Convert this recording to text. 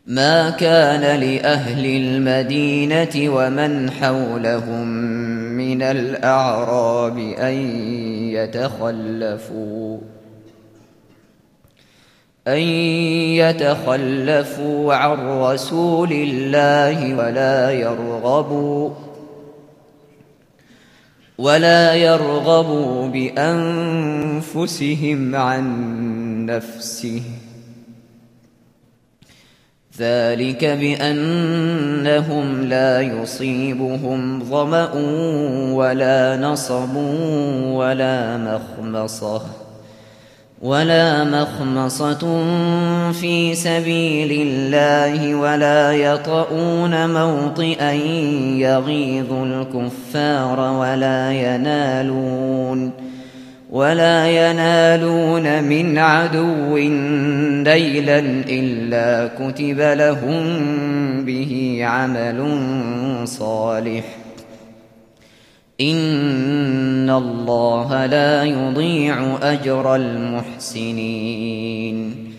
ما كان لأهل المدينة ومن حولهم من الأعراب أن يتخلفوا عن رسول الله ولا يرغبوا بأنفسهم عن نفسه، ذلك بأنهم لا يصيبهم ظمأ ولا نصب ولا مخمصة في سبيل الله، ولا يطؤون موطئا يغيظ الكفار، ولا ينالون من عدو نيلا إلا كتب لهم به عمل صالح، إن الله لا يضيع أجر المحسنين.